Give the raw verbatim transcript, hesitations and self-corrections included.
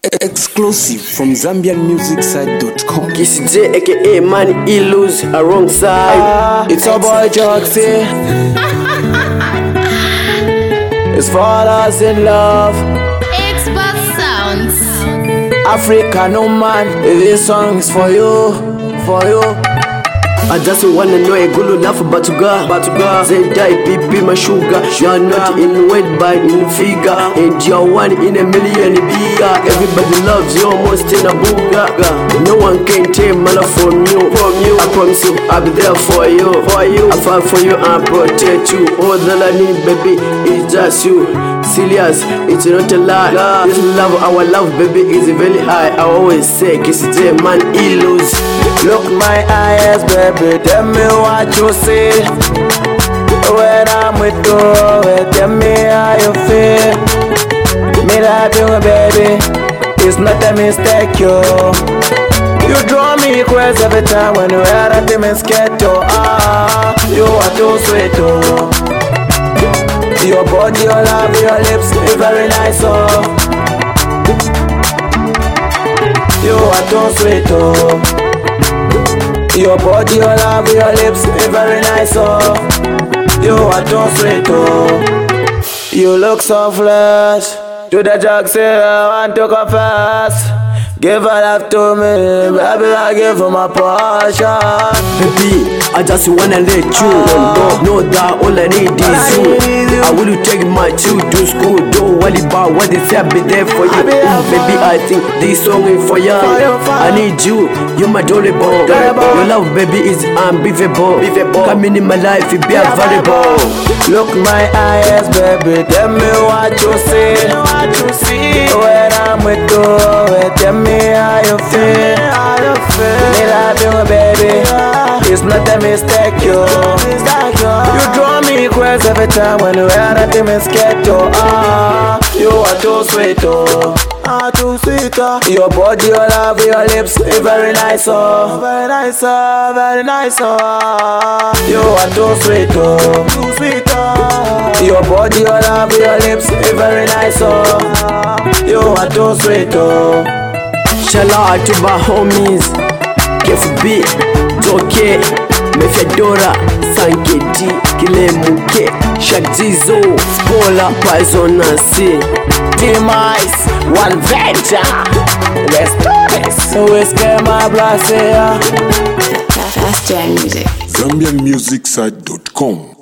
Exclusive from Zambian Music Side dot com. Kissy J, aka Man Illus, a wrong side. Uh, it's a boy Joxy. It's for us in love. Xbox Sounds. Africa, no man. This song is for you, for you. I just wanna know a good enough but to God, but to God. They die, baby, my sugar. You're not in weight, but in figure. And you're one in a million bigger. Everybody loves you, almost in a booga. No one can take my love from you, from you. I promise you, I'll be there for you, for you. I fight for you and protect you. All that I need, baby, is just you. Serious, it's not a lie. This love, our love, baby, is very high. I always say, Kissy J, Man Illus. Look my eyes, baby, tell me what you see. When I'm with you, tell me how you feel. Me love you, baby, it's not a mistake, yo. You draw me crazy every time when you are at the mosquito. Ah, you are too sweet, oh. Your body, your love, your lips, is very nice, oh. You are too sweet, oh. Your body, your love, your lips, is very nice, oh. You are too sweet, oh. You look so flash. To the jug, say I want to confess. Give her love to me, baby, I give her my passion. Baby, I just wanna let you know, know that all I need is you. I will take my child to school, don't worry about what they say, I'll be there for you. Mm, baby, I think this song is for you. I need you, you're my adorable. Your love, baby, is unbeatable. Come in my life, it be available. Look my eyes, baby, tell me what you see. When I'm with you, tell me how you feel. Me love you, baby, it's not a mistake, yo. You draw me crazy every time when you are at the mosquito. Ah, you are too sweet, oh. Ah, too sweet, oh. Your body, your love, your lips, is very nice, oh. Very nice, oh, very nice, oh. You are too sweet, oh. Too sweet, oh. Your body, your love, your lips, is very nice, oh. You are too sweet, oh. Shout out to my homies, K F B, Joke, Mefedora, Sanketi, Kilemuke, Shakzizo, Spola, Poison C, Demise, One Venture. Let's do this. So we scare my blast here. Fast Jam Music. Zambian Music Side dot com.